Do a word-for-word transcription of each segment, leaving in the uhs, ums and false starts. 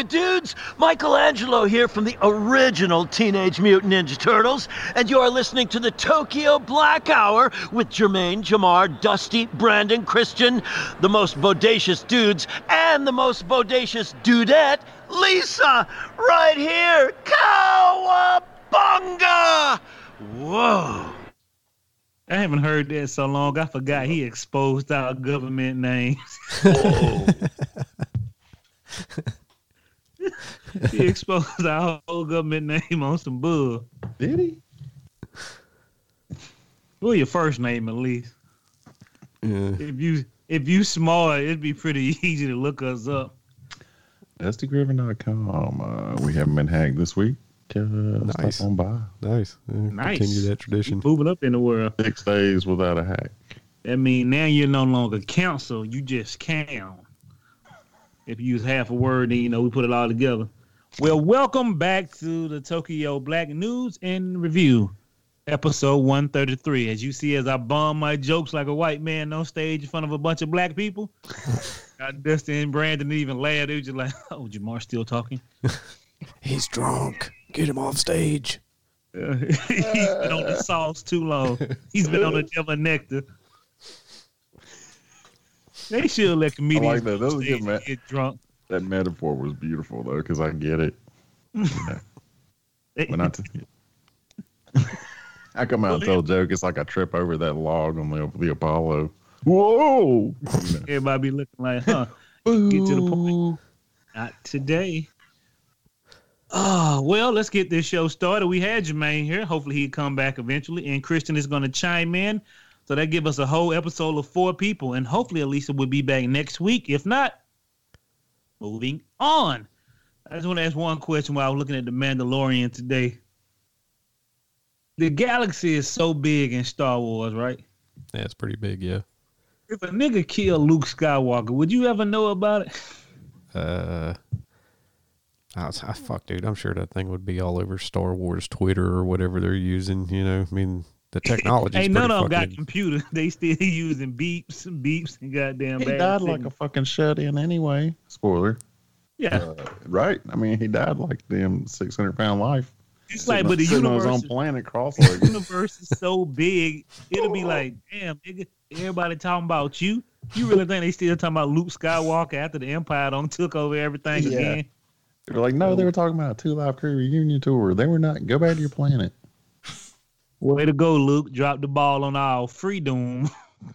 Howdy, dudes. Michelangelo here from the original Teenage Mutant Ninja Turtles, and you're listening to the Tokyo Black Hour with Jermaine, Jamar, Dusty, Brandon, Christian, the most bodacious dudes, and the most bodacious dudette, Lisa, right here. Cowabunga! Whoa. I haven't heard that so long. I forgot he exposed our government names. Whoa. He exposed our whole government name on some bull. Did he? Well, your first name at least. Yeah. If you if you smart, it'd be pretty easy to look us up. Dusty Griffin dot com. Uh, we haven't been hacked this week. Uh, nice. On by. Nice. Yeah, nice. Continue that tradition. Keep moving up in the world. Six days without a hack. That means now you're no longer counsel. You just count. If you use half a word, then you know we put it all together. Well, welcome back to the Tokyo Black News and Review, episode one thirty-three. As you see, as I bomb my jokes like a white man on stage in front of a bunch of black people, got Dusty and Brandon even laughed. They were just like, "Oh, Jamar still talking? He's drunk. Get him off stage." Uh, he's been on the sauce too long. He's been on the devil nectar. They should let comedians I like that. That was a good ma- get drunk. That metaphor was beautiful, though, because I get it. Yeah. When I, t- I come out and tell a joke, it's like I trip over that log on the, the Apollo. Whoa! You know. Everybody be looking like, huh? Get to the point. Not today. Oh, well, let's get this show started. We had Jermaine here. Hopefully he'll come back eventually. And Christian is going to chime in. So that give us a whole episode of four people. And hopefully Elisa will be back next week. If not, moving on. I just want to ask one question while I was looking at The Mandalorian today. The galaxy is so big in Star Wars, right? Yeah, it's pretty big, yeah. If a nigga killed Luke Skywalker, would you ever know about it? Uh, I, was, I fuck, dude. I'm sure that thing would be all over Star Wars Twitter or whatever they're using. You know, I mean, the technology. Ain't none of them got fucking... computers. They still using beeps and beeps and goddamn. He bad died signal. like a fucking shut-in anyway. Spoiler. Yeah. Uh, right. I mean, he died like damn six hundred pound life. It's like, but the sitting universe, on his own is, planet, cross the universe is so big, it'll be like, damn, nigga, everybody talking about you. You really think they still talking about Luke Skywalker after the Empire done took over everything Yeah. again? They're like, no, they were talking about a Two Live Crew reunion tour. They were not. Go back to your planet. Way to go, Luke. Drop the ball on our freedom.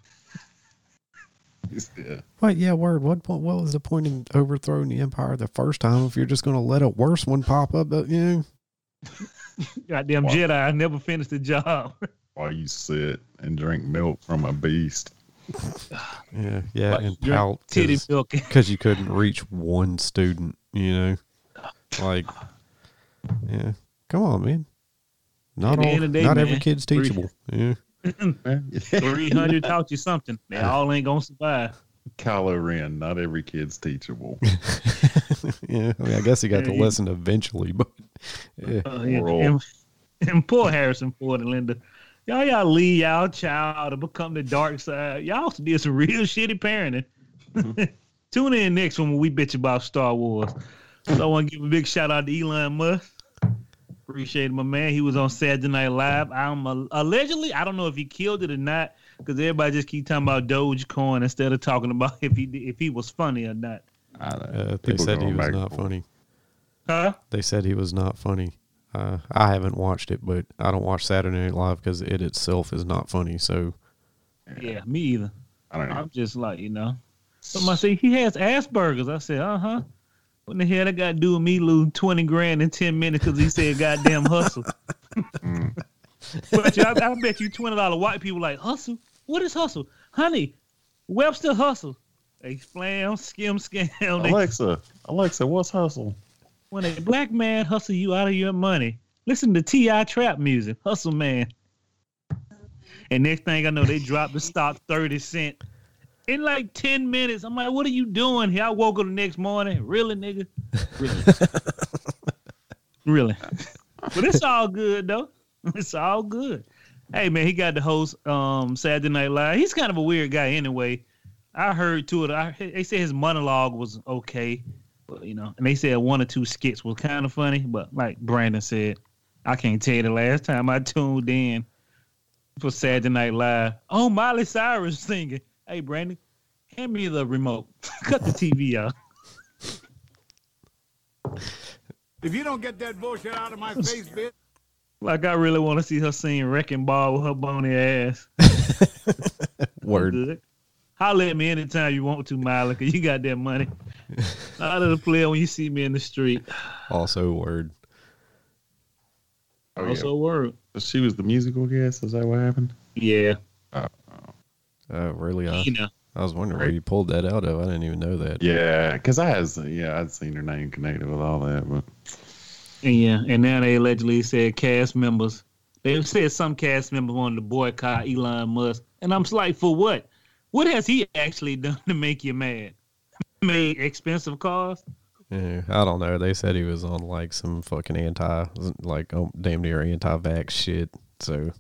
Yeah. Wait, yeah, word. What point? What was the point in overthrowing the Empire the first time if you're just going to let a worse one pop up? But, you know? Goddamn Wow. Jedi, I never finished the job. While you sit and drink milk from a beast. Yeah, yeah, Like, and drink pout titty milk. because you couldn't reach one student, you know? Like, yeah, come on, man. Not At the all, end of the day, not man, every kid's three- teachable. Yeah. three hundred taught you something. They all ain't going to survive. Kylo Ren, not every kid's teachable. Yeah, I mean, I guess he got Yeah, the he- lesson eventually, but yeah. Uh, yeah. Roll. And, and poor Harrison Ford and Linda. Y'all, y'all leave y'all child to become the dark side. Y'all also did some real shitty parenting. Mm-hmm. Tune in next one when we bitch about Star Wars. So I want to give a big shout out to Elon Musk. Appreciate my man. He was on Saturday Night Live. I'm uh, allegedly, I don't know if he killed it or not, because everybody just keep talking about Dogecoin instead of talking about if he if he was funny or not. I don't know. Uh, they People said he going was back not and forth. funny. Huh? They said he was not funny. Uh, I haven't watched it, but I don't watch Saturday Night Live because it itself is not funny. So, Yeah, me either. I don't know. I'm just like, you know. Somebody say he has Asperger's. I said, uh huh. What the hell that got to do with me losing twenty grand in ten minutes because he said goddamn hustle? Mm. But you, I, I bet you twenty dollars white people like, hustle? What is hustle? Honey, Webster hustle. They splam, skim, scam. They, Alexa, Alexa, what's hustle? when a black man hustle you out of your money, listen to T I trap music. Hustle man. And next thing I know, they dropped the stock thirty cent. In like ten minutes, I'm like, what are you doing here? I woke up the next morning. Really, nigga? Really? Really? But it's all good, though. It's all good. Hey, man, he got to host um, Saturday Night Live. He's kind of a weird guy anyway. I heard to it. I, they said his monologue was okay. But, you know, and they said one or two skits was kind of funny, but like Brandon said, I can't tell you the last time I tuned in for Saturday Night Live. Oh, Miley Cyrus singing. Hey, Brandon, hand me the remote. Cut the T V out. If you don't get that bullshit out of my face, bitch. Like, I really want to see her sing Wrecking Ball with her bony ass. Word. Good. Holler at me anytime you want to, Miley, because you got that money. Out of the player when you see me in the street. Also word. Oh, Also yeah. word. She was the musical guest. Is that what happened? Yeah. Oh, Oh, really? I, You know. I was wondering where you pulled that out of. I didn't even know that. yeah. Because I has yeah I'd seen her name connected with all that, but And yeah, and now they allegedly said cast members. They said some cast members wanted to boycott Elon Musk. And I'm just like, for what? What has he actually done to make you mad? Made expensive cars? Yeah, I don't know. They said he was on like some fucking anti, like oh, damn near anti-vax shit. So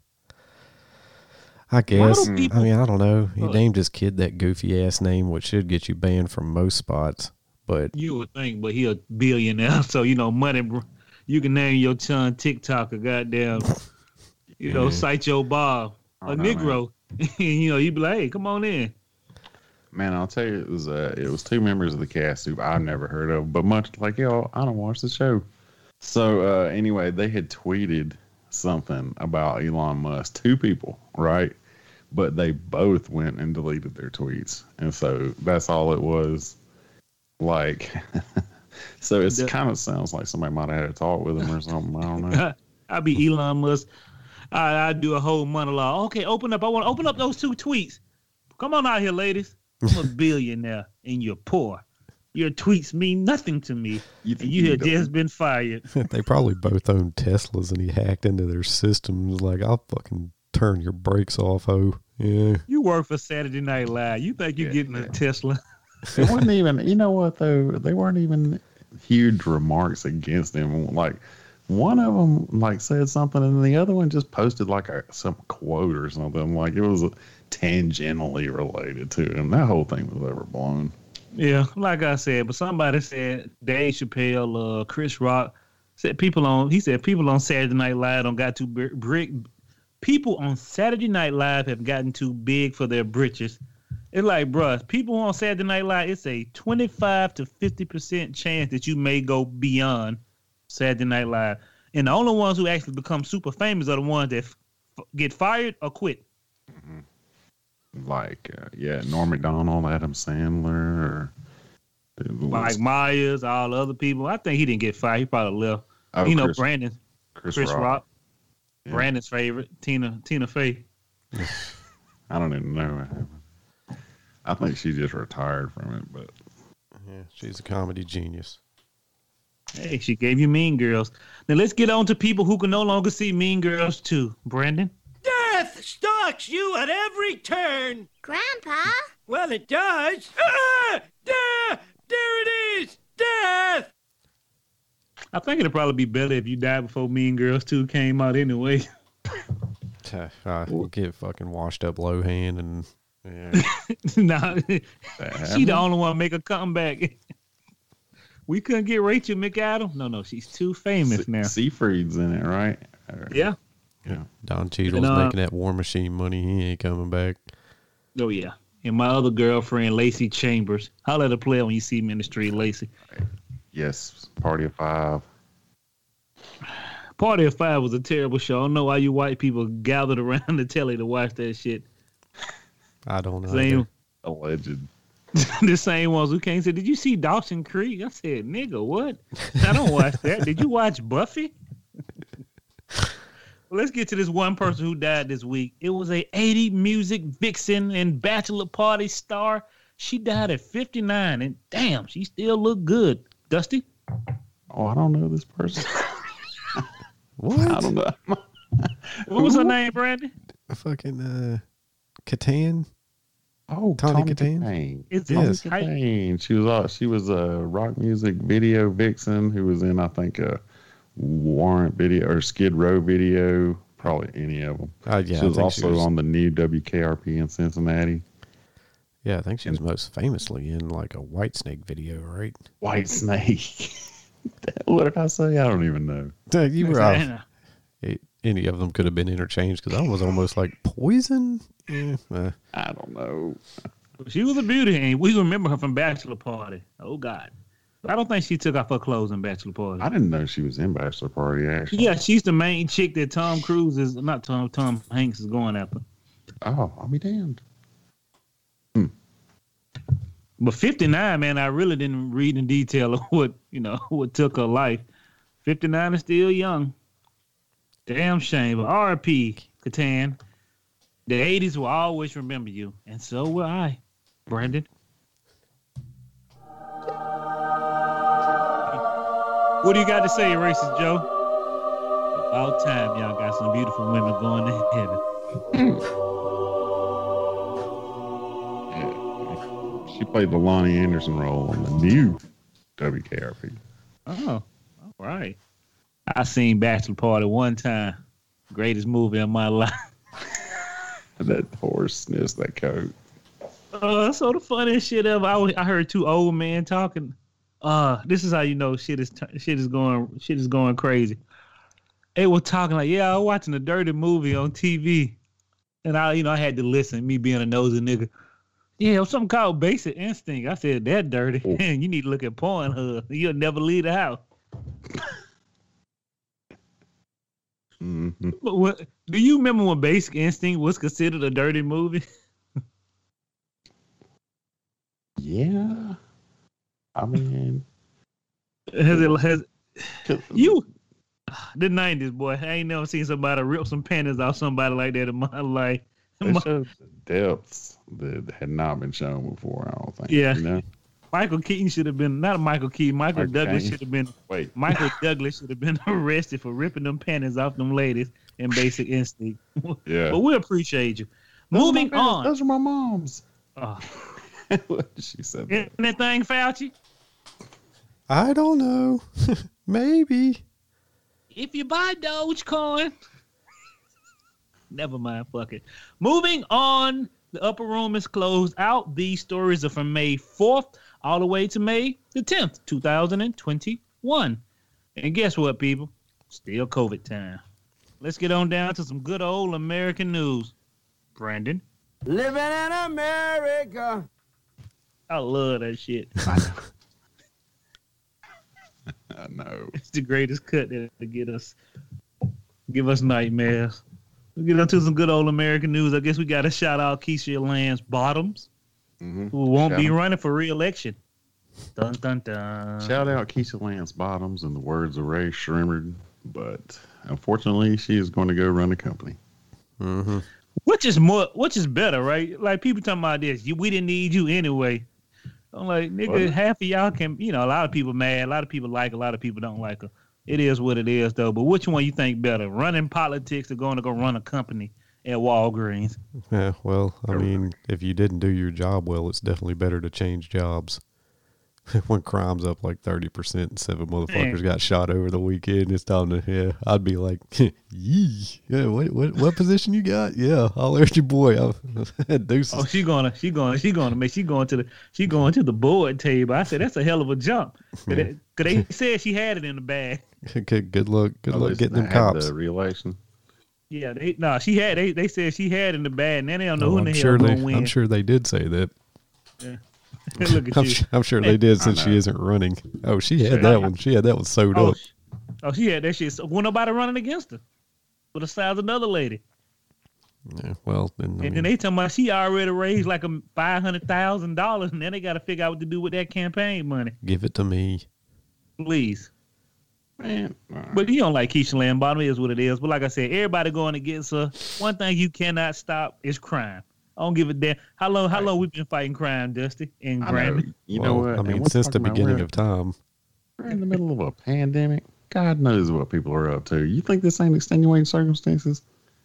I guess. do people- I mean, I don't know. He Look. named his kid that goofy ass name, which should get you banned from most spots. But You would think, but he a billionaire, so you know money. br- You can name your son TikTok or goddamn, you know, Yeah. cite your Bob, I a don't know, Negro. You know, you be like, hey, come on in. man, I'll tell you, it was uh, it was two members of the cast who I've never heard of, but much like y'all, I don't watch the show. So uh, anyway, they had tweeted something about Elon Musk. Two people, right? But they both went and deleted their tweets, and so that's all it was. Like, so it The- kind of sounds like somebody might have had a talk with him or something. I don't know. I'll be Elon Musk. I I do a whole monologue. Okay, open up. I want to open up those two tweets. Come on out here, ladies. I'm a billionaire and you're poor. Your tweets mean nothing to me. You And think you had don't- just been fired. they probably both own Teslas, and he hacked into their systems. Like, I'll fucking turn your brakes off, ho. Yeah. You work for Saturday Night Live. You think you're Yeah, getting yeah. a Tesla? It wasn't even, you know what though? They weren't even huge remarks against him. Like one of them, like said something, and the other one just posted like a some quote or something. Like it was tangentially related to him. That whole thing was overblown. Yeah, like I said, but somebody said Dave Chappelle, uh, Chris Rock said people on. He said people on Saturday Night Live don't got too big. Brick, people on Saturday Night Live have gotten too big for their britches. It's like, bruh, people on Saturday Night Live, it's a twenty-five to fifty percent chance that you may go beyond Saturday Night Live. And the only ones who actually become super famous are the ones that f- get fired or quit. Like uh, yeah, Norm Macdonald, Adam Sandler, or Mike Myers, all the other people. I think he didn't get fired. He probably left. oh, you know, Chris, Brandon, Chris, Chris Rock. Rock, Yeah. Brandon's favorite, Tina Tina Fey. I don't even know what happened. I think she just retired from it, but Yeah, she's a comedy genius. Hey, she gave you Mean Girls. Now let's get on to people who can no longer see Mean Girls too. Brandon? Death stalks you at every turn. Grandpa? Well, it does. Ah! There, there it is. Death. I think it'd probably be better if you died before Mean Girls two came out anyway. Uh, get fucking washed up Lohan and yeah. nah, that she happened. the only one make a comeback. We couldn't get Rachel McAdams. No, no, she's too famous now. Seafried's in it, right? Or- Yeah. Yeah. Don Cheadle's And, uh, making that War Machine money. He ain't coming back. Oh yeah. And my other girlfriend, Lacey Chambers. Holla at a player when you see me in the street, Lacey. Yes. Party of Five. Party of Five was a terrible show. I don't know why you white people gathered around the telly to watch that shit. I don't know. Same, Alleged. the same ones who came and said, "Did you see Dawson Creek?" I said, "Nigga, what? I don't watch that. Did you watch Buffy?" Well, let's get to this one person who died this week. It was a eighty music vixen and bachelor party star. She died at fifty-nine, and damn, she still looked good. Dusty? Oh, I don't know this person. What? I don't know. What was her name, Brandon? Fucking uh, Catan? Oh, Tawny Tawny Katane? Katane. It's Yes. Tawny Katane. Katane. She was uh, she was a rock music video vixen who was in I think a Warrant video or Skid Row video, probably any of them. Uh, yeah, she I was think also she was, on the new W K R P in Cincinnati. Yeah, I think she was most famously in like a Whitesnake video, right? White Snake. What did I say? I don't even know. Uh, You were off. Diana. It- Any of them could have been interchanged because I was almost like poison. Yeah, uh, I don't know. She was a beauty, and we remember her from Bachelor Party. Oh God, I don't think she took off her clothes in Bachelor Party. I didn't know she was in Bachelor Party, actually. Yeah, she's the main chick that Tom Cruise is not Tom Tom Hanks is going after. Oh, I'll be damned. But fifty-nine, man, I really didn't read in detail of what you know what took her life. fifty-nine is still young. Damn shame. But R I P Catan. The eighties will always remember you, and so will I, Brandon. What do you got to say, Racist Joe? About time y'all got some beautiful women going to heaven. She played the Lonnie Anderson role on the new W K R P. Oh, all right. I seen Bachelor Party one time. Greatest movie of my life. That horse sniffs that coat. Uh, so the funniest shit ever. I, was- I heard two old men talking. Uh, this is how you know shit is t- shit is going shit is going crazy. They were talking like, yeah, I was watching a dirty movie on T V, and I, you know, I had to listen. Me being a nosy nigga. Yeah, it was something called Basic Instinct. I said that dirty. Oh. Man, you need to look at Pornhub. You'll never leave the house. Mm-hmm. But what, do you remember when Basic Instinct was considered a dirty movie? Yeah. I mean, Has it has you. you the nineties boy? I ain't never seen somebody rip some panties off somebody like that in my life. They My- showed the depths that had not been shown before, I don't think. Yeah. You know? Michael Keaton should have been not Michael Keaton. Michael, Michael Douglas Caine. should have been Wait. Michael Douglas should have been arrested for ripping them panties off them ladies in Basic Instinct. Yeah. But we appreciate you. Those are my Moving parents. on. Those are my mom's. Uh, She said that. anything, Fauci? I don't know. Maybe. If you buy Dogecoin. Never mind, fuck it. Moving on, the upper room is closed out. These stories are from May fourth all the way to May the tenth, two thousand twenty-one. And guess what, people? Still COVID time. Let's get on down to some good old American news. Brandon. Living in America. I love that shit. I know. It's the greatest cut that to get us, give us nightmares. We'll get into some good old American news. I guess we got to shout out Keisha Lance Bottoms, Mm-hmm. who won't Shout be out. running for re-election. Dun dun dun. Shout out Keisha Lance Bottoms in the words of Ray Shrimmer, but unfortunately, she is going to go run a company. Mm-hmm. Which is more, which is better, right? Like people talking about this. You, we didn't need you anyway. I'm like, nigga, What? half of y'all can, you know, a lot of people mad, a lot of people like, her, a lot of people don't like her. It is what it is, though. But which one you think better, running politics or going to go run a company at Walgreens? Yeah, well, I mean, if you didn't do your job well, it's definitely better to change jobs. When crime's up like thirty percent and seven motherfuckers Man. got shot over the weekend, it's time to, yeah, I'd be like, yee. Yeah, what, what what position you got? Yeah, I'll at your boy. I'll, deuces. Oh, she gonna, she gonna, she gonna make, she going to the, she going to the board table. I said that's a hell of a jump. Cause they, 'cause they said she had it in the bag. good, good luck. Good At luck least getting them they had cops. The re-election. Yeah, they no, she had. They they said she had it in the bag. Now they don't know Oh, who in I'm the hell sure gonna they. win. I'm sure they did say that. Look at I'm, you. su- I'm sure they did I since she know. isn't running. Oh, she had Sure. that one. She had that one sewed Oh, up. sh- oh, she had that shit. So, well, nobody running against her. For the size of another lady. Yeah, well, then, I And mean, then they talking about she already raised like a five hundred thousand dollars, and then they got to figure out what to do with that campaign money. give it to me. Please, Man, all right. but you don't like Keisha Lance Bottom. It is what it is. But like I said, everybody going against her. One thing you cannot stop is crime. I don't give a damn. How long? How Right. long we been fighting crime, Dusty and I know. Brandon? You well, know what? I mean, And we're since the talking about uh, beginning we're- of time. We're in the middle of a pandemic. God knows what people are up to. You think this ain't extenuating circumstances?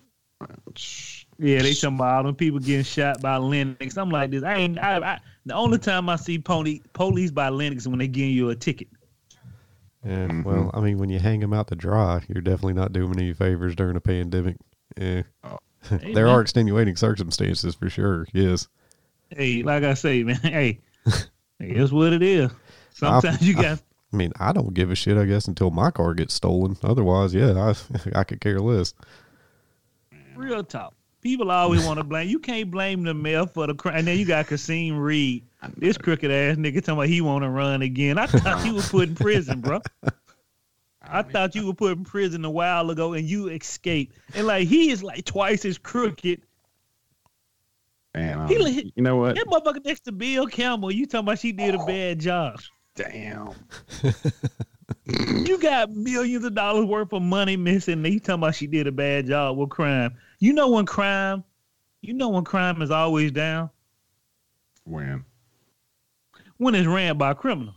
Shh. Yeah, they talking about all them people getting shot by Lennox. I'm like this. I ain't. I, I, the only time I see pony, police by Lennox is when they give you a ticket. Yeah, Mhm. well, I mean, when you hang them out to dry, you're definitely not doing any favors during a pandemic. Yeah. Oh. Hey, there man. are extenuating circumstances for sure. Yes. Hey, like I say, man, hey, it's what it is. Sometimes I, you got. I mean, I don't give a shit, I guess, until my car gets stolen. Otherwise, yeah, I I could care less. Real talk. People always want to blame. You can't blame the mayor for the crime. And then you got Kasim Reed, this crooked ass nigga talking about he want to run again. I thought you were put in prison, bro. I thought you were put in prison a while ago and you escaped. And like he is like twice as crooked. Man, um, he, you know what? That motherfucker next to Bill Campbell, you talking about she did a bad job. Damn. You got millions of dollars worth of money missing. And you talking about she did a bad job with crime. You know when crime, you know when crime is always down? When? When it's ran by criminals.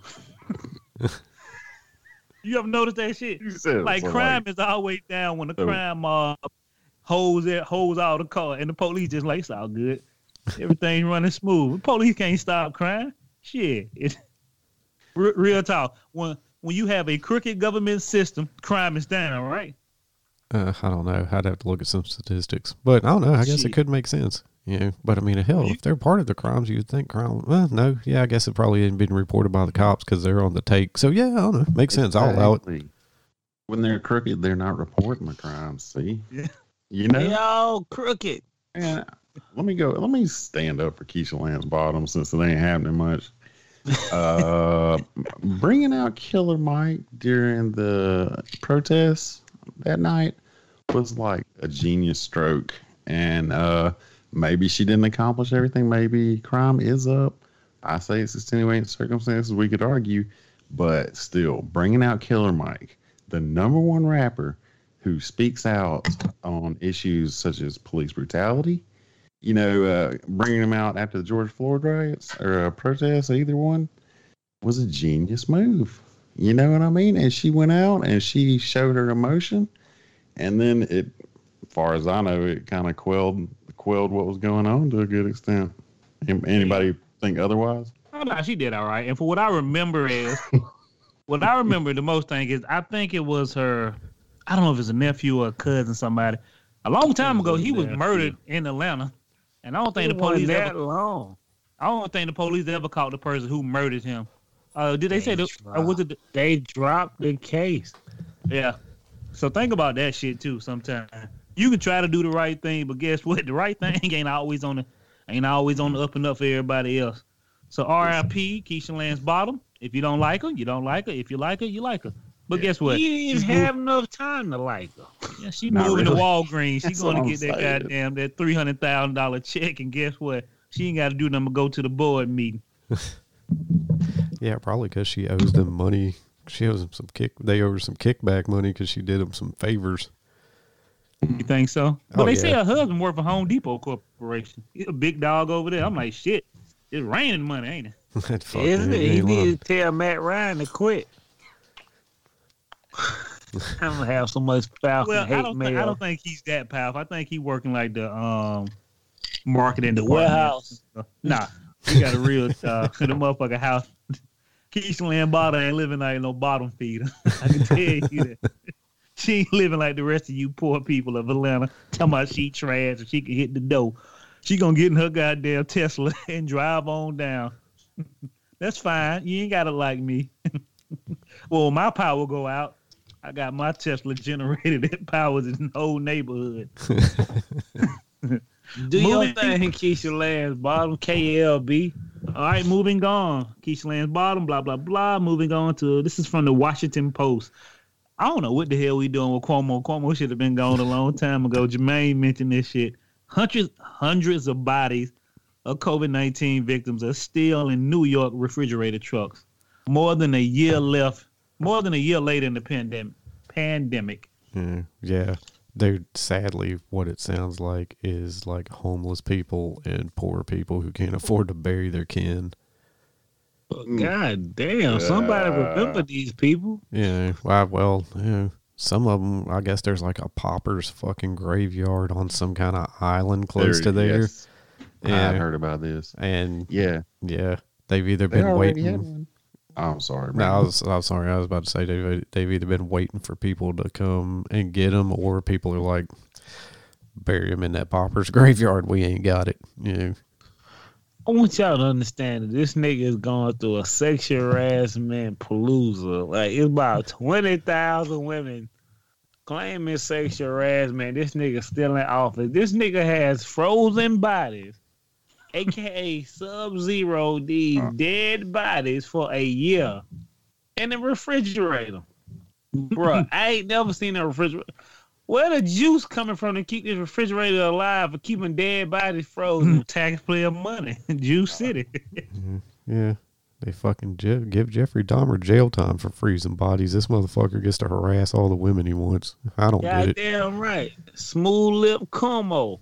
You ever noticed that shit? Like so crime like, is always down when the so, crime mob holds it, holds out the car, and the police just like, it's all good. Everything's running smooth. The police can't stop crime. Shit. It's, real, real talk. When when you have a crooked government system, crime is down, right? Uh, I don't know. I'd have to look at some statistics, but I don't know. I guess Shit. it could make sense. You know, but I mean, hell, if they're part of the crimes, you'd think crime. Well, no, yeah, I guess it probably hadn't been reported by the cops because they're on the take. So yeah, I don't know. Makes sense. I'll allow it. When they're crooked, they're not reporting the crimes. See, Yeah. You know, They all crooked. and let me go. Let me stand up for Keisha Lance Bottom since it ain't happening much. Uh, bringing out Killer Mike during the protests that night was like a genius stroke, and uh, maybe she didn't accomplish everything. Maybe crime is up. I say it's extenuating circumstances. We could argue, but still, bringing out Killer Mike, the number one rapper who speaks out on issues such as police brutality. You know, uh, bringing him out after the George Floyd riots or uh, protests, either one, was a genius move. You know what I mean? And she went out and she showed her emotion. And then it, as far as I know, it kind of quelled quelled what was going on to a good extent. Anybody think otherwise? Oh, no, she did all right. And for what I remember is, what I remember the most thing is, I think it was her, I don't know if it's a nephew or a cousin, somebody. A long time ago, he was murdered in Atlanta. And I don't think the police that ever, long. I don't think the police ever caught the person who murdered him. Uh, did they, They say the, or was it? The, They dropped the case. yeah. So think about that shit too. Sometimes you can try to do the right thing, but guess what? The right thing ain't always on the ain't always on the up and up for everybody else. So R I P Keisha Lance Bottom. If you don't like her, you don't like her. If you like her, you like her. But guess what? You didn't even She's have moved, enough time to like her. yeah, she Not moving really. to Walgreens. She's That's going what to I'm get that saying. goddamn that three hundred thousand dollar check, and guess what? She ain't got to do nothing but go to the board meeting. Yeah, probably because she owes them money. She owes them some kick. They owe her some kickback money because she did them some favors. You think so? But Oh, they yeah. say her husband worked for Home Depot Corporation. He's a big dog over there. I'm like, shit, it's raining money, ain't it? That fucking Isn't it? He ain't lying. need to tell Matt Ryan to quit. I'm gonna have so much Falcon Well, I hate don't, think, I mail. don't think he's that powerful. I think he's working like the um marketing The department. warehouse. Nah, he got a real uh, the motherfucking house. Keisha Lance Bottom ain't living like no bottom feeder. I can tell you that. She ain't living like the rest of you poor people of Atlanta. Talking about she trash and she can hit the dough. She gonna get in her goddamn Tesla and drive on down. That's fine. You ain't gotta like me. Well, my power go out. I got my Tesla generated. It powers the whole neighborhood. Do your Moving- thing, Keisha Lance Bottom, K L B. All right, moving on. Keisha Lance Bottom, blah, blah, blah. Moving on to, this is from the Washington Post. I don't know what the hell we doing with Cuomo. Cuomo should have been gone a long time ago. Jermaine mentioned this shit. Hundreds, hundreds of bodies of COVID nineteen victims are still in New York refrigerated trucks. More than a year left, more than a year later in the pandemic. Pandemic. Yeah, yeah. They're sadly what it sounds like is like homeless people and poor people who can't afford to bury their kin. God damn! Somebody remember these people. Yeah, well, well, you know, some of them, I guess there's like a pauper's fucking graveyard on some kind of island close to there. Yes. Yeah. I've heard about this. And Yeah. yeah, they've either They been already had waiting. one. Oh, I'm sorry. No, I man. was, I was sorry. I was about to say they've, they've either been waiting for people to come and get them, or people are like, bury them in that pauper's graveyard. We ain't got it. You know. I want y'all to understand that this nigga is going through a sexual harassment palooza. Like, it's about twenty thousand women claiming sexual harassment. This nigga still in office. This nigga has frozen bodies, a k a. Sub-Zero, these uh. dead bodies for a year in the refrigerator. Bruh, I ain't never seen a refrigerator. Where the juice coming from to keep this refrigerator alive for keeping dead bodies frozen? Taxpayer money. Juice City. Mm-hmm. Yeah. They fucking Je- give Jeffrey Dahmer jail time for freezing bodies. This motherfucker gets to harass all the women he wants. I don't God get it. Damn right. Smooth lip Como.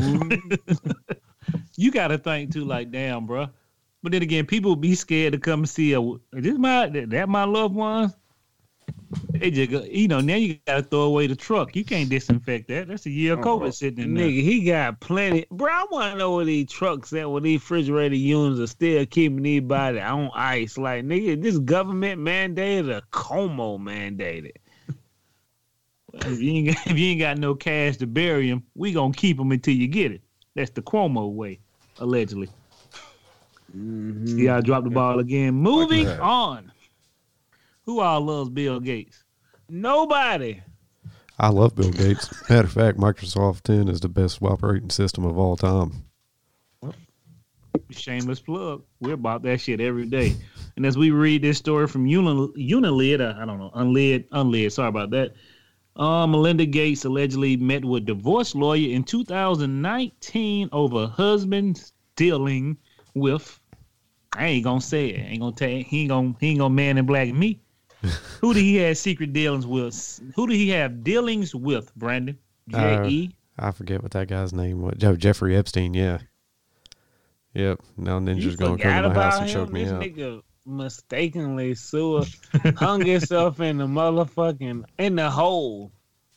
You got to think too, like, damn, bro. But then again, people be scared to come see a. Is this my that my loved ones? They just go, you know, now you gotta throw away the truck. You can't disinfect that. That's a year of COVID sitting in there. Nigga, he got plenty. Bro, I want to know where these trucks at, where these refrigerator units are still keeping these bodies on ice. Like, nigga, this government mandated or Como mandated? If you, ain't got, if you ain't got no cash to bury them, we gonna keep them until you get it. That's the Cuomo way, allegedly. Mm-hmm. Yeah, I dropped the ball again. Moving on. Who all loves Bill Gates? Nobody. I love Bill Gates. Matter of fact, Microsoft ten is the best operating system of all time. Shameless plug. We're about that shit every day. And as we read this story from Uni- Unilid, uh, I don't know, Unlid, Unlid, sorry about that. Uh, Melinda Gates allegedly met with divorce lawyer in two thousand nineteen over husband dealing with, I ain't gonna say it. I ain't gonna tell he ain't gonna he ain't gonna man in black me. Who did he have secret dealings with? Who did he have dealings with, Brandon? J E? Uh, I forget what that guy's name was. Joe Jeffrey Epstein, yeah. Yep. Now Ninja's going to come to my house and choke me this out. This nigga mistakenly sewer, hung himself in the motherfucking, in the hole.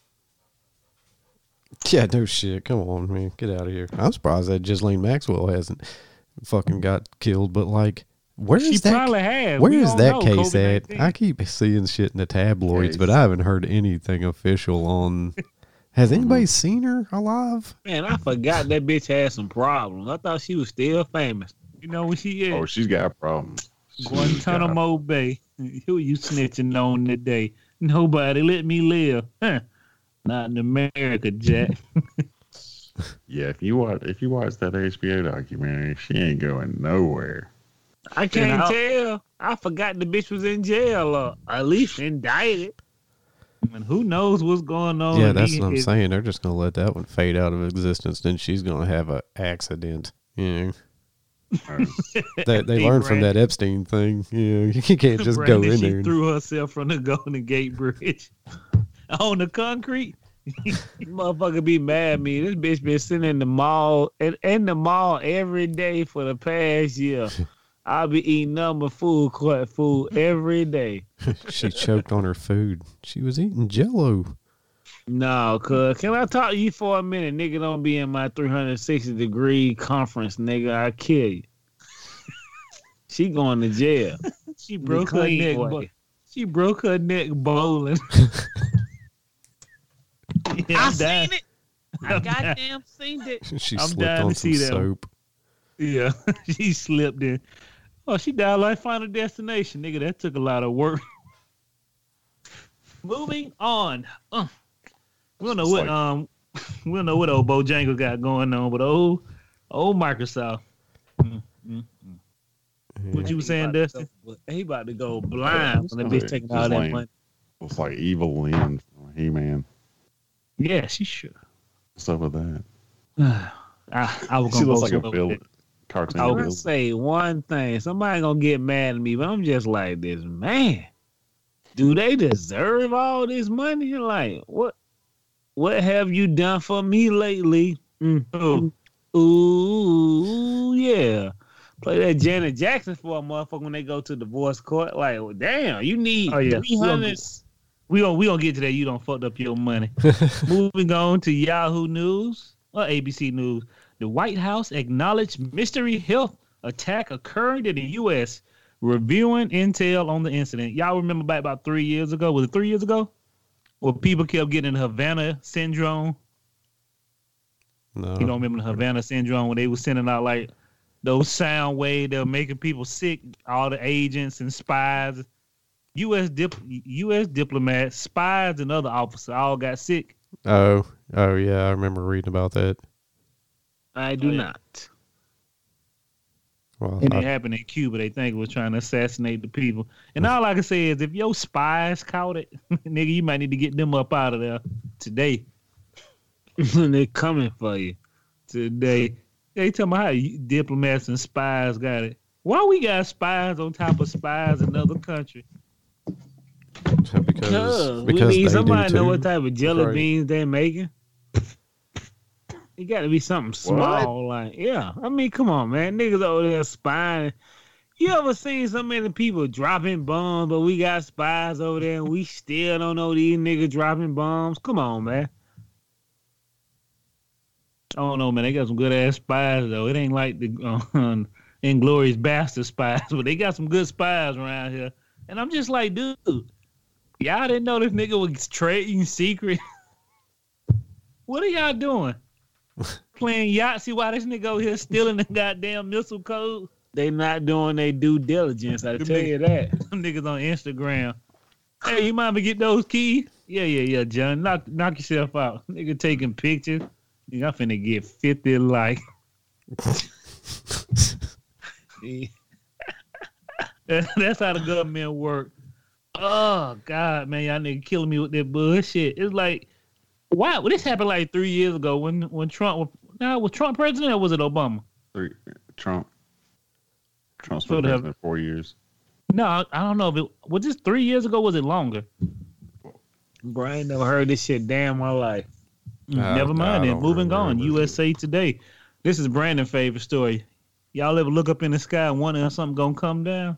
Yeah, no shit. Come on, man. Get out of here. I'm surprised that Ghislaine Maxwell hasn't fucking got killed, but like, where is she that? Probably has. Where we is that know, case at? COVID-nineteen. I keep seeing shit in the tabloids, but I haven't heard anything official on. Has anybody seen her alive? Man, I forgot that bitch had some problems. I thought she was still famous. You know when she is? Oh, she's got problems. She's Guantanamo got... Bay. Who you snitching on today? Nobody let me live. Huh. Not in America, Jack. Yeah, if you watch if you watch that H B O documentary, she ain't going nowhere. I can't tell. I forgot the bitch was in jail or at least indicted. And who knows what's going on? Yeah, that's he, what I'm it, saying. They're just gonna let that one fade out of existence. Then she's gonna have an accident. You know. they they learned from that Epstein thing. You know, you can't just Brandon, go in she there. And... threw herself from the Golden Gate Bridge on the concrete. Motherfucker be mad at me. This bitch been sitting in the mall in, in the mall every day for the past year. I'll be eating number food court food every day. She choked on her food. She was eating Jell-O. No, cuz can I talk to you for a minute? Nigga, don't be in my three hundred sixty degree conference, nigga. I kill you. She going to jail. She broke her neck. Bo- she broke her neck bowling. Yeah, I I'm seen dying. it. I goddamn seen it. She I'm slipped dying on to some see that. soap. Yeah, she slipped in. Oh, she died like Final Destination, nigga. That took a lot of work. Moving on. Uh, we don't know It's what like- um we don't know what old Bojangles got going on, but old old Microsoft. Mm, mm, mm. What you was saying, Dustin? He about to go blind when the bitch taking all Just that like- money. Looks like Evil Lynn from He-Man. Yeah, she should. What's up with that? I, I was She gonna looks go like a slow villain. with it. Cartoon I villain. will say one thing. Somebody gonna get mad at me, but I'm just like this, man. Do they deserve all this money? Like, what what have you done for me lately? Mm. Ooh, yeah. Play that Janet Jackson for a motherfucker when they go to divorce court. Like, well, damn, you need Oh, yeah. three hundred. We gonna we gonna get to that. You don't fucked up your money. Moving on to Yahoo News or A B C News. The White House acknowledged mystery health attack occurred in the U S, reviewing intel on the incident. Y'all remember back about three years ago? Was it three years ago? Where people kept getting Havana syndrome. No. You don't remember the Havana syndrome when they were sending out like those sound waves that were making people sick. All the agents and spies, U S dip, U S diplomats, spies, and other officers all got sick. Oh, oh yeah, I remember reading about that. I do Oh, yeah. not. Well, And I- it happened in Cuba. They think it was trying to assassinate the people. And all I can say is, if your spies caught it, nigga, you might need to get them up out of there today. They're coming for you. Today, they tell me how you- diplomats and spies got it. Why we got spies on top of spies in another country? because Because we because need they somebody to do know too. what type of jelly Right. beans they're making. It got to be something small, like yeah. I mean, come on, man, niggas over there spying. You ever seen so many people dropping bombs, but we got spies over there, and we still don't know these niggas dropping bombs? Come on, man. I don't know, man. They got some good ass spies though. It ain't like the uh, Inglorious Bastard spies, but they got some good spies around here. And I'm just like, dude, y'all didn't know this nigga was trading secret. What are y'all doing? Playing Yahtzee while this nigga over here stealing the goddamn missile code? They not doing their due diligence. I Them tell niggas- you that. Them niggas on Instagram. Hey, you mind me get those keys? Yeah, yeah, yeah, John. Knock, knock yourself out. Nigga taking pictures. Nigga, I'm finna get fifty likes. That's how the government work. Oh God, man, y'all nigga killing me with that bullshit. It's like, why? Well, this happened like three years ago when when Trump was now was Trump president or was it Obama? Three, Trump. Trump's So been they have- president four years. No, I, I don't know if it was this three years ago. Was it longer? Bro, I ain't never heard this shit damn my life. I- Never mind. I Then don't moving on. remember. U S A Today. This is Brandon's favorite story. Y'all ever look up in the sky and wonder if something gonna come down?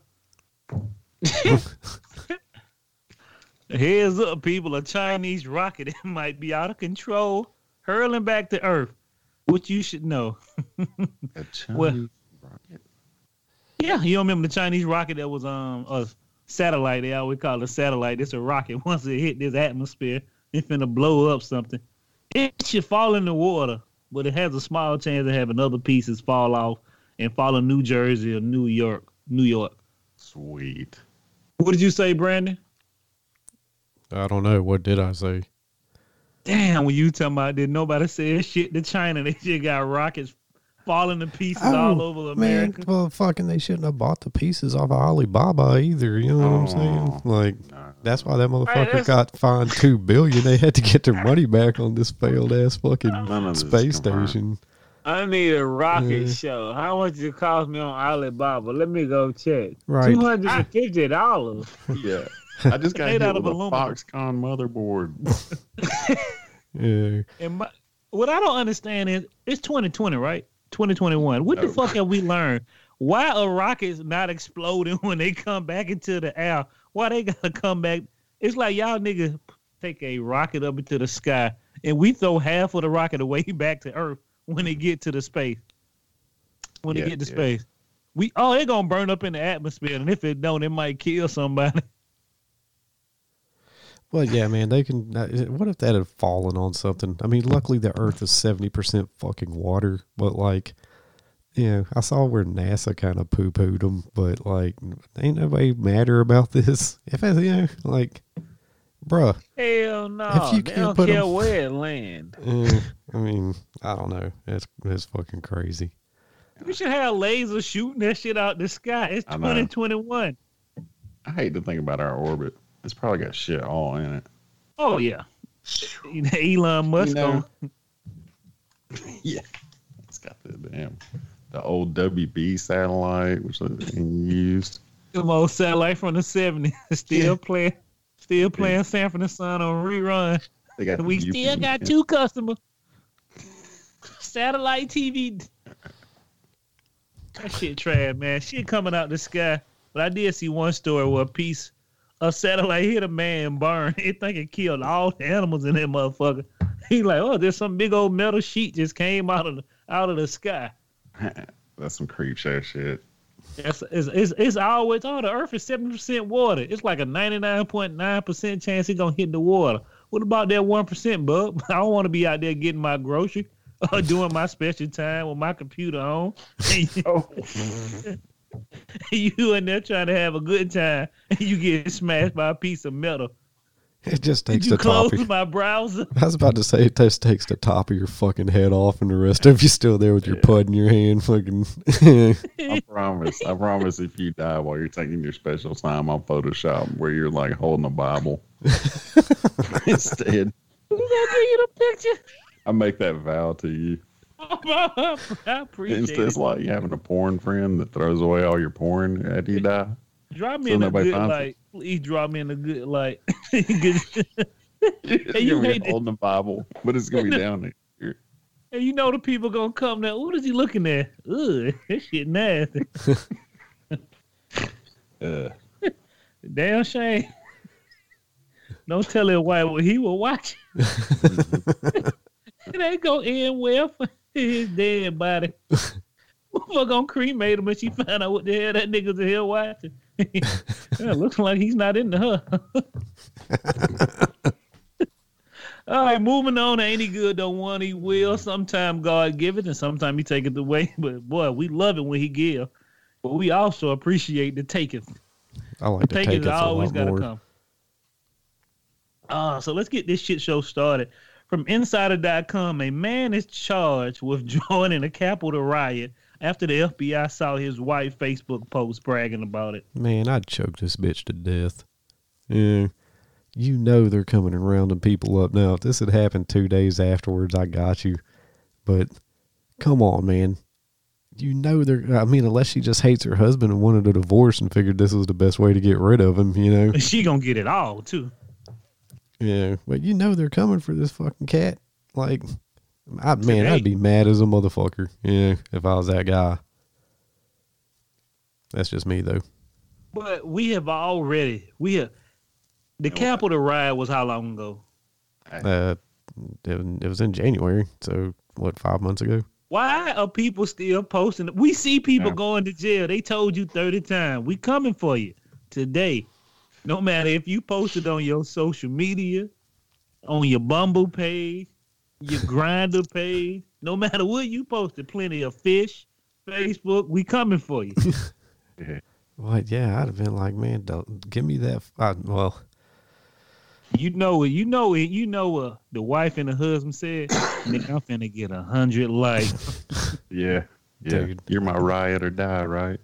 Heads up, people. A Chinese rocket it might be out of control, hurling back to Earth. What you should know. A Well- Chinese rocket. Yeah, you don't remember the Chinese rocket that was um a satellite? They always call it a satellite. It's a rocket. Once it hit this atmosphere, it's finna blow up something. It should fall in the water, but it has a small chance of having other pieces fall off and fall in New Jersey or New York. New York. Sweet. What did you say, Brandon? I don't know. What did I say? Damn, when you talking about did nobody say shit to China? They just got rockets falling to pieces Oh, all over Man, America. well, fucking, they shouldn't have bought the pieces off of Alibaba either. You know what I'm saying? Oh. Like, Nah. that's why that motherfucker that's- got fined two billion. They had to get their money back on this failed ass fucking None of this space is confirmed. station. I need a rocket Yeah. show. How much it cost me on Alibaba? Let me go check. Right. Two hundred and fifty dollars. Yeah. I just got Made hit out with of a aluminum. Foxconn motherboard. Yeah. And my, what I don't understand is it's twenty twenty, right? twenty twenty-one. What the Oh. fuck have we learned? Why are rockets not exploding when they come back into the air? Why they gotta come back? It's like y'all niggas take a rocket up into the sky and we throw half of the rocket away back to Earth when they get to the space. When Yeah, they get to yeah. space. We oh, they're gonna burn up in the atmosphere, and if it don't, it might kill somebody. Well, yeah, man, they can. uh, What if that had fallen on something? I mean, luckily the Earth is seventy percent fucking water, but like, yeah, I saw where NASA kind of poo pooed them, but like, ain't nobody matter about this. If I, you know, like, bruh, Hell no. If you They can't don't put care 'em- where it land. eh, I mean, I don't know. It's it's fucking crazy. We should have lasers shooting that shit out the sky. It's I know. twenty twenty-one. I hate to think about our orbit. It's probably got shit all in it. Oh yeah. You know, Elon Musk. You know, on- yeah. It's got the damn the old W B satellite, which is being used. Them old satellite from the seventies. Still playing still playing Sanford and Son on rerun. They got the We U P still got two customers. Satellite T V. That shit trash, man. Shit coming out the sky. But I did see one story where a piece of satellite hit a man and burned. It think it killed all the animals in that motherfucker. He like, oh, there's some big old metal sheet just came out of the, out of the sky. That's some creep show shit. It's, it's, it's, it's always, oh, the earth is seventy percent water. It's like a ninety-nine point nine percent chance it's going to hit the water. What about that one percent, bub? I don't want to be out there getting my grocery. or doing my special time with my computer on. Oh. You in there trying to have a good time, and you get smashed by a piece of metal. It just Did takes you the top. close Of, my browser? I was about to say it just takes the top of your fucking head off, and the rest of you still there with your Yeah. pud in your hand. Fucking. I promise. I promise if you die while you're taking your special time on Photoshop where you're like holding a Bible instead, Who's gonna give you the picture? I make that vow to you. I appreciate Instead, it. it's like you having a porn friend that throws away all your porn after you die. Drop me so in a nobody good finds light. Please drop me in a good light. Good- It's Hey, you gonna hate be it. holding a Bible, but it's gonna be down there. And you know the people gonna come there. What is he looking at? Ugh, that shit nasty. Uh, Damn shame. Don't tell him why what he was watching. It ain't gonna end well for his dead body. We're gonna cremate him and she find out what the hell that nigga's in here watching. It looks like he's not into her. All right, moving on. Ain't he good? Don't want he will. Sometime God give it, and sometime he take it away. But boy, we love it when he give. But we also appreciate the taketh. I like to Take take it it a always lot gotta more. come. Uh, so let's get this shit show started. From insider dot com, a man is charged with joining a Capitol riot after the F B I saw his wife Facebook post bragging about it. Man, I'd choke this bitch to death. Yeah. You know they're coming and rounding people up now. If this had happened two days afterwards, I got you. But come on, man. You know they're, I mean, unless she just hates her husband and wanted a divorce and figured this was the best way to get rid of him, you know? She gonna get it all too. Yeah. But you know they're coming for this fucking cat. Like, I, man, Today. I'd be mad as a motherfucker, yeah, if I was that guy. That's just me, though. But we have already, we have, the Capitol riot was how long ago? Uh, it, it was in January, so what, five months ago? Why are people still posting? We see people Yeah. going to jail. They told you thirty times. We coming for you today. No matter if you posted on your social media, on your Bumble page, your Grinder page, no matter what you posted, plenty of fish, Facebook, we coming for you. yeah. Well, yeah, I'd have been like, man, don't give me that. I, well, You know it. You know it. You know what the wife and the husband said. Nick, I'm finna get a hundred likes. Yeah. Yeah. Dude. You're my riot or die, right?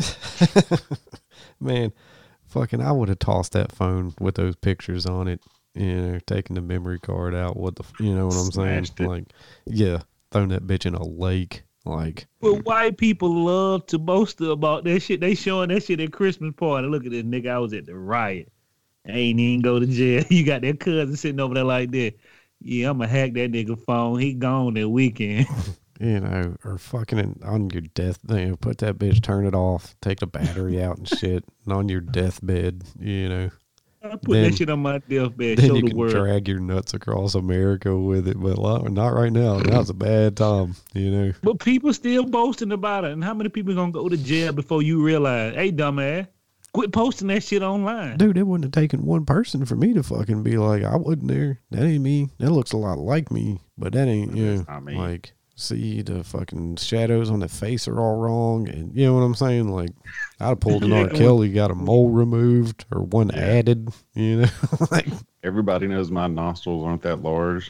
man, fucking, I would have tossed that phone with those pictures on it. You know, taking the memory card out. What the, f- you know what I'm saying? Smashed it. Like, yeah, throwing that bitch in a lake. Like, But white people love to boast about that shit. They showing that shit at Christmas party. Look at this nigga. I was at the riot. I ain't even go to jail. You got that cousin sitting over there like that. Yeah, I'm going to hack that nigga phone. He gone that weekend. you know, or fucking in, on your death, you know, put that bitch, turn it off, take the battery out and shit, and on your deathbed, you know. I put Then- that shit on my deathbed. Then Show you the can world. drag your nuts across America with it, but like, not right now. Now's a bad time, you know. But people still boasting about it. And how many people going to go to jail before you realize, hey, dumbass, quit posting that shit online. Dude, it wouldn't have taken one person for me to fucking be like, I wasn't there. That ain't me. That looks a lot like me, but that ain't, you know, That's not me. like, see, the fucking shadows on the face are all wrong. And you know what I'm saying? Like, I'd have pulled an R. Kelly, got a mole removed or one Yeah. added, you know? like, Everybody knows my nostrils aren't that large.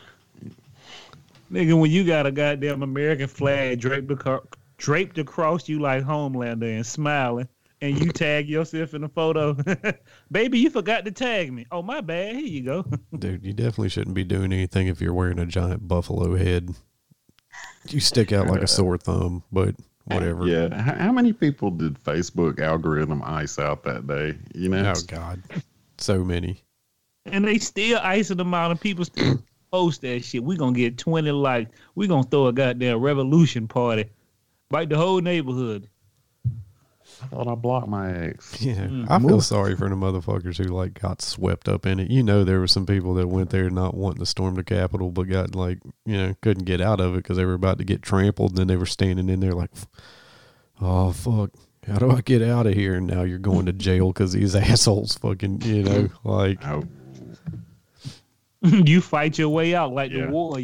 Nigga, when you got a goddamn American flag draped, aco- draped across you like Homelander and smiling, and you tag yourself in the photo. Baby, you forgot to tag me. Oh, my bad. Here you go. dude, you definitely shouldn't be doing anything if you're wearing a giant buffalo head. You stick out like a sore thumb, but whatever. Yeah. H- How many people did Facebook algorithm ice out that day? You know? Oh, God. So many. And they still icing them out, and people still post that shit. We gonna get twenty likes. We gonna throw a goddamn revolution party. Bite the whole neighborhood. I thought I blocked my ex. Yeah, Mm, I feel move. sorry for the motherfuckers who like got swept up in it. You know, there were some people that went there not wanting to storm the Capitol, but got like, you know, couldn't get out of it because they were about to get trampled, and then they were standing in there like, oh fuck, how do I get out of here? And now you're going to jail because these assholes fucking, you know, like, Oh, You fight your way out like Yeah. the Warriors.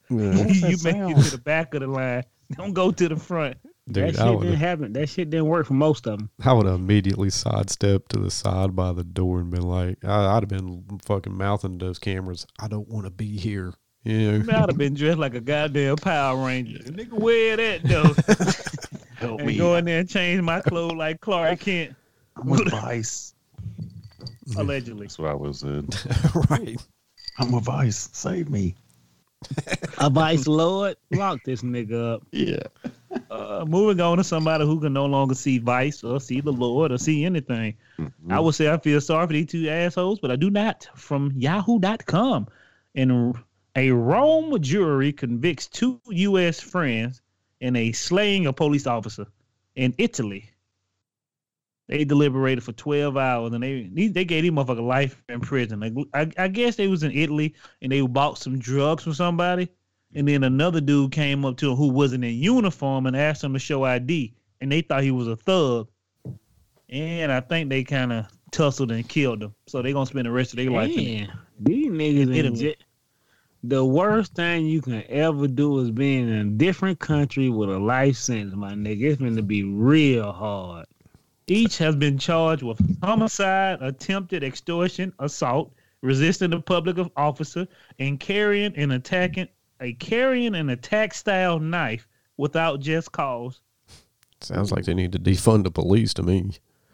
Yeah. you that make it sound? to the back of the line. Don't go to the front. Dude, that I shit would didn't happen. That shit didn't work for most of them. I would have immediately sidestepped to the side by the door and been like, I, I'd have been fucking mouthing those cameras, I don't want to be here. You know? I'd have been dressed like a goddamn Power Ranger. Nigga, wear that though. Help And me. go in there and change my clothes like Clark Kent, I'm a vice. allegedly. That's what I was said. Right. I'm a vice. Save me. A vice lord, lock this nigga up. Yeah. Uh, moving on to somebody who can no longer see Vice or see the Lord or see anything. Mm-hmm. I would say I feel sorry for these two assholes, but I do not. From yahoo dot com. And a Rome jury convicts two U S friends in a slaying a police officer in Italy. They deliberated for twelve hours and they they gave these motherfucker life in prison. Like, I, I guess they was in Italy and they bought some drugs from somebody. And then another dude came up to him who wasn't in uniform and asked him to show I D. And they thought he was a thug. And I think they kind of tussled and killed him. So they're going to spend the rest of their life in Damn, these niggas in Italy. j- The worst thing you can ever do is be in a different country with a life sentence, my nigga. It's going to be real hard. Each has been charged with homicide, attempted extortion, assault, resisting a public officer, and carrying and attacking a carrying an attack style knife without just cause. Sounds like they need to defund the police to me.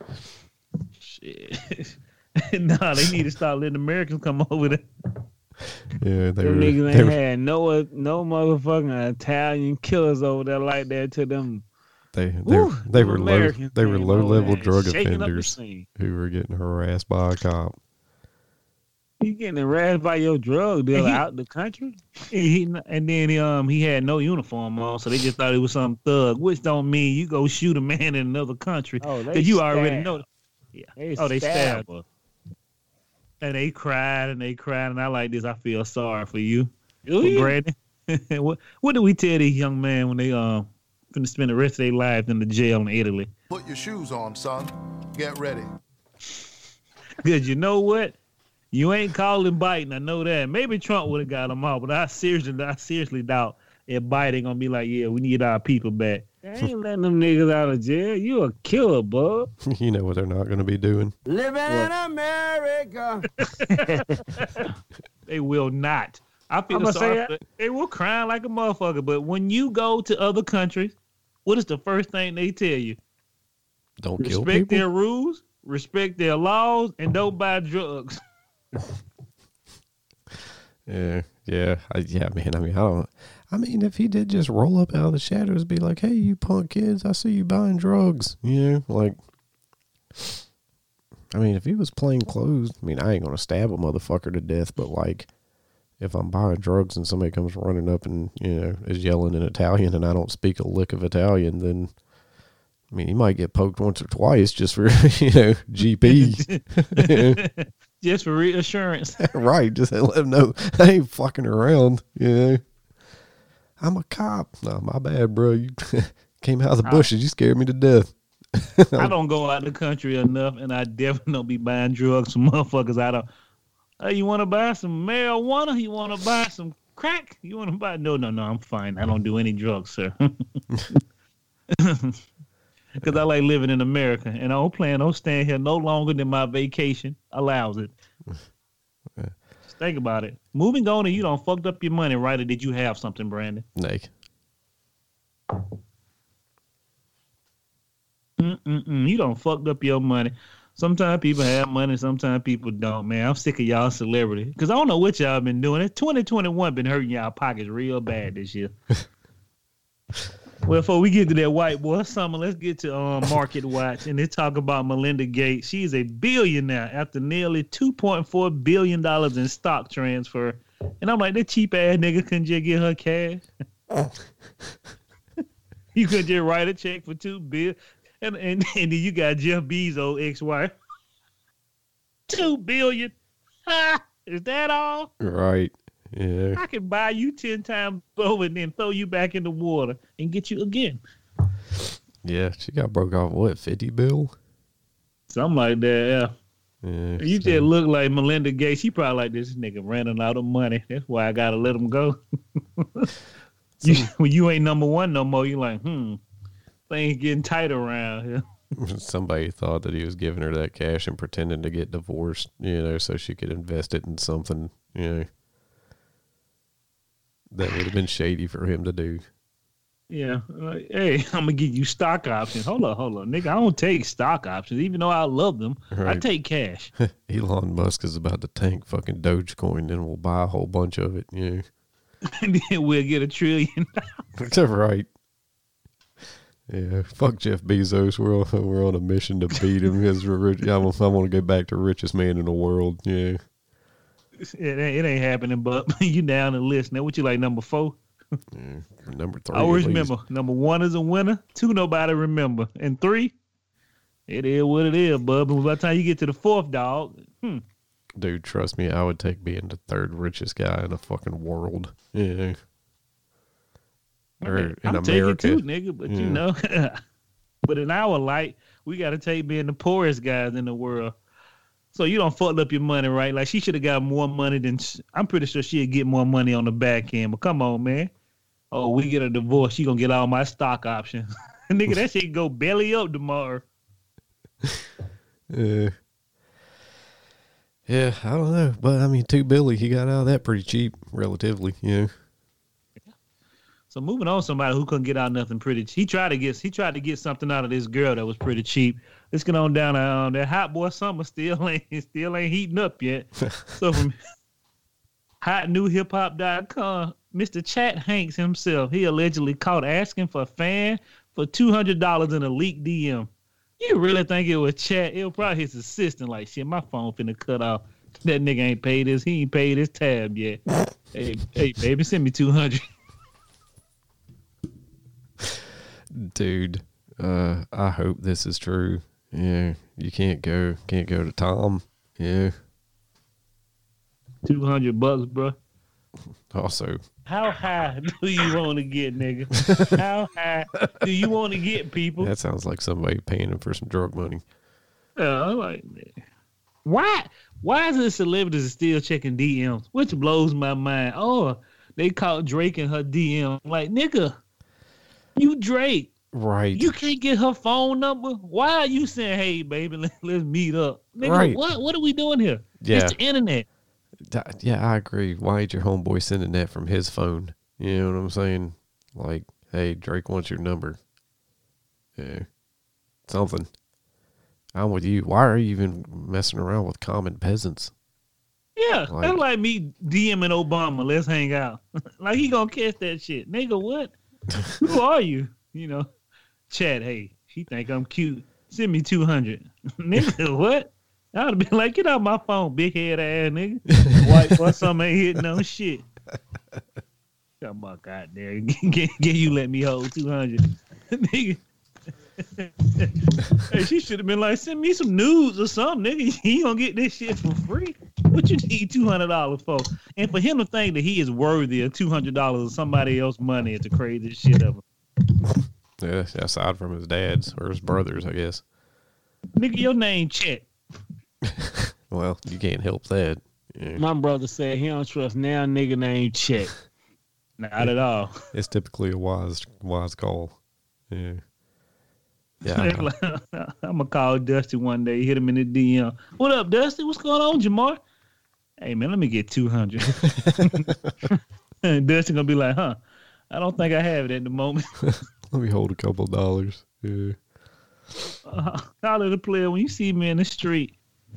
Shit. Nah, they need to start letting Americans come over there. Yeah, they Them were. niggas They ain't were, had no no motherfucking Italian killers over there like that to them. they, they, Woo, they them were low. Americans They were came low over level there and drug shaking up the offenders scene. who were getting harassed by a cop. You getting harassed by your drug dealer he- out the country? He, and then um he had no uniform on, so they just thought he was some thug, which don't mean you go shoot a man in another country Oh, they that you already stabbed. know. Yeah. They Oh, they stabbed stabbed. her. And they cried and they cried, and I like this. I feel sorry for you, Do for you? Brandon. what what do we tell these young men when they um finna spend the rest of their lives in the jail in Italy? Put your shoes on, son. Get ready. Because you know what? You ain't calling Biden. I know that. Maybe Trump would have got him out, but I seriously, I seriously doubt if Biden gonna be like, yeah, we need our people back. They ain't letting them niggas out of jail. You a killer, bub. You know what they're not going to be doing. Living in America. They will not. I feel I'ma sorry. say For, they will crying like a motherfucker. But when you go to other countries, what is the first thing they tell you? Don't kill Respect people. their rules, respect their laws, and don't buy drugs. Yeah, yeah, I, yeah, man. I mean, I don't. I mean, if he did just roll up out of the shadows, be like, "Hey, you punk kids, I see you buying drugs." You know, like. I mean, if he was plain clothes, I mean, I ain't gonna stab a motherfucker to death, but like, if I'm buying drugs and somebody comes running up and you know is yelling in Italian and I don't speak a lick of Italian, then. I mean, he might get poked once or twice just for, you know, G P. Just for reassurance. Right. Just let him know I ain't fucking around. You know, I'm a cop. No, my bad, bro. You came out of the bushes. You scared me to death. I don't go out the country enough, and I definitely don't be buying drugs from motherfuckers. I don't. Hey, you want to buy some marijuana? You want to buy some crack? You want to buy? No, no, no. I'm fine. I don't do any drugs, sir. Because I like living in America, and I don't plan on staying here no longer than my vacation allows it. Just think about it. Moving on, and you don't fucked up your money, right? Or did you have something, Brandon? Nick. Mm-mm-mm. You don't fucked up your money. Sometimes people have money, sometimes people don't, man. I'm sick of y'all celebrity. Because I don't know what y'all been doing. twenty twenty-one been hurting y'all pockets real bad this year. Well, before we get to that white boy summer, let's get to um, Market Watch and let's talk about Melinda Gates. She's a billionaire after nearly two point four billion dollars in stock transfer. And I'm like, that cheap ass nigga couldn't just get her cash. You could just write a check for two billion. And, and and then you got Jeff Bezos' ex-wife. Two billion. Ha! Is that all? Right. Yeah. I can buy you ten times over and then throw you back in the water and get you again. Yeah. She got broke off, what, fifty bill? Something like that, yeah. Yeah, You so- just look like Melinda Gates. She probably like this nigga running out of money. That's why I gotta let him go. you, when you ain't number one no more, you like, hmm, things getting tight around here. Somebody thought that he was giving her that cash and pretending to get divorced, you know, so she could invest it in something, you know, that would have been shady for him to do. Yeah, like, hey, I'm gonna give you stock options. Hold on, hold on, nigga. I don't take stock options, even though I love them. I Right. take cash. Elon Musk is about to tank fucking Dogecoin and we'll buy a whole bunch of it, you know. And then we'll get a trillion. That's right. Yeah, fuck Jeff Bezos. We're on, we're on a mission to beat him. As rich, I want, I want to go back to richest man in the world. Yeah, it, ain't, it ain't happening, but you down the list now. What you like, number four? yeah. Number three. I always at least. remember number one is a winner. Two, nobody remember, and three, it is what it is, bub. And by the time you get to the fourth, dog, hmm, Dude, trust me, I would take being the third richest guy in the fucking world. Yeah. Or in I'm America. taking two, nigga. But you Yeah. know, but in our light, we got to take being the poorest guys in the world. So you don't fuck up your money, right? Like she should have got more money than I'm pretty sure she'd get more money on the back end. But come on, man. Oh, we get a divorce, she gonna get all my stock options. Nigga, that shit go belly up tomorrow. Yeah. Yeah, I don't know. But I mean, two Billy, he got out of that pretty cheap, relatively, you know. So moving on, somebody who couldn't get out nothing pretty. He tried to get he tried to get something out of this girl that was pretty cheap. Let's get on down. Um, that hot boy summer still ain't still ain't heating up yet. So from hot new hip hop dot com, Mister Chat Hanks himself, he allegedly caught asking for a fan for two hundred dollars in a leaked D M. You really think it was Chat? It was probably his assistant. Like shit, my phone finna cut off. That nigga ain't paid his. He ain't paid his tab yet. hey, hey, baby, send me two hundred. Dude, uh, I hope this is true. Yeah, you can't go, can't go to Tom. Yeah. Two hundred bucks, bro. Also, How high do you want to get, nigga? How high do you want to get, people? that sounds like somebody paying him for some drug money. Yeah, I'm like, why? Why is it celebrities still checking D Ms? Which blows my mind. Oh, they caught Drake in her D M. I'm like, nigga, you Drake. Right. You can't get her phone number. Why are you saying, "Hey, baby, let, let's meet up"? Nigga, Right. what? What are we doing here? Yeah. It's the internet. That- yeah, I agree. Why ain't your homeboy sending that from his phone? You know what I'm saying? Like, hey, Drake wants your number. Yeah. Something. I'm with you. Why are you even messing around with common peasants? Yeah, Like- that's like me DMing Obama. Let's hang out. Like he gonna catch that shit, nigga. What? Who are you? You know, Chad. Hey, she think I'm cute. Send me two hundred, nigga. What? I would have been like, get out my phone, big head ass nigga. White boy, something ain't hitting no shit. Come on, God there. Get, get you let me hold two hundred, nigga. Hey, she should have been like, send me some nudes or something, nigga. You gonna get this shit for free? What you need two hundred dollars for? And for him to think that he is worthy of two hundred dollars of somebody else's money is the craziest shit ever. Yeah, aside from his dad's or his brothers, I guess. Nigga, your name Chet. Well, you can't help that. Yeah. My brother said he don't trust now nigga named Chet. Not at all. It's typically a wise, wise call. Yeah. Yeah. I'm gonna call Dusty one day, hit him in the D M. What up, Dusty? What's going on, Jamar? Hey man, let me get two hundred. And Dusty gonna be like, huh? I don't think I have it at the moment. Let me hold a couple dollars. Yeah. Uh, call it a player when you see me in the street.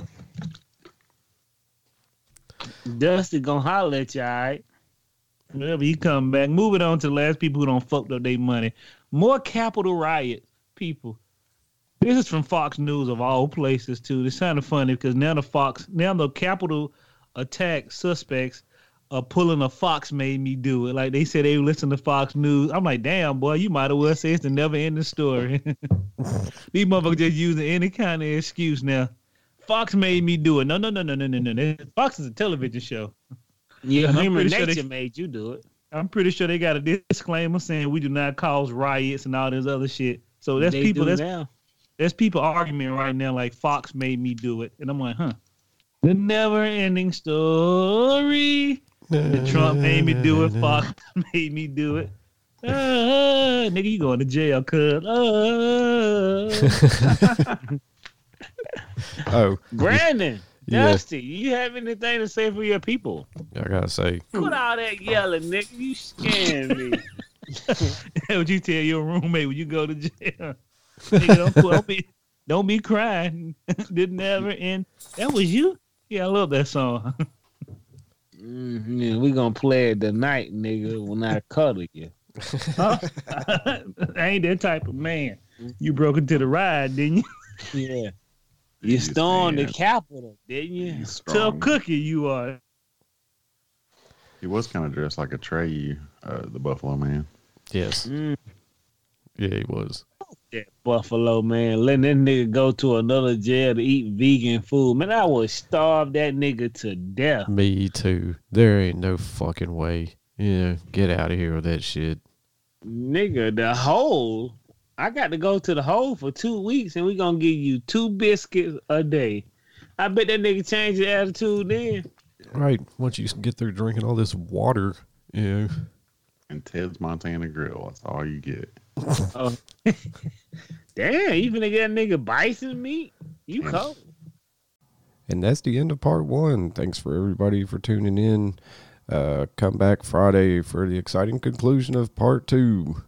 Dusty gonna holler at you, all right? Whenever he come back, moving on to the last people who don't fucked up their money. More Capitol riot people. This is from Fox News of all places too. It's kind of funny because now the Fox, now the Capitol attack suspects are pulling a Fox made me do it. Like they said they listen to Fox News. I'm like, damn boy, you might as well say it's the never ending story. These motherfuckers just using any kind of excuse now. Fox made me do it. No, no, no, no, no, no, no. Fox is a television show. Yeah, And I'm human pretty sure nature they- made you do it. I'm pretty sure they got a disclaimer saying we do not cause riots and all this other shit. So that's They people do that's now. There's people arguing right now like Fox made me do it. And I'm like, huh. The never ending story. The Trump made me do it. Fox made me do it. Uh, nigga, you going to jail, cuz. Uh. Oh, Brandon, Yeah. Dusty, you have anything to say for your people? I gotta say, Quit all that yelling, nigga. You scaring me. That what you tell your roommate when you go to jail. Nigga, don't, don't be don't be crying. Didn't never end. That was you? Yeah, I love that song. Mm, yeah, we gonna play it tonight, nigga, when I cuddle you. I ain't that type of man. You broke into the ride, didn't you? Yeah. You Yes, stormed the man. Capitol, didn't you? He's Tough strong. cookie you are. He was kind of dressed like a Trey, uh, the Buffalo Man. yes, Mm, yeah, he was. that Buffalo man, letting that nigga go to another jail to eat vegan food. Man, I would starve that nigga to death. Me too. There ain't no fucking way. Yeah, get out of here with that shit. Nigga, the hole. I got to go to the hole for two weeks and we gonna give you two biscuits a day. I bet that nigga changed his attitude then. Right. Once you get through drinking all this water, you know. And Ted's Montana Grill. That's all you get. Oh. Damn, you finna get a nigga bison meat? You Yeah. cold. And that's the end of part one. Thanks for everybody for tuning in. Uh, come back Friday for the exciting conclusion of part two.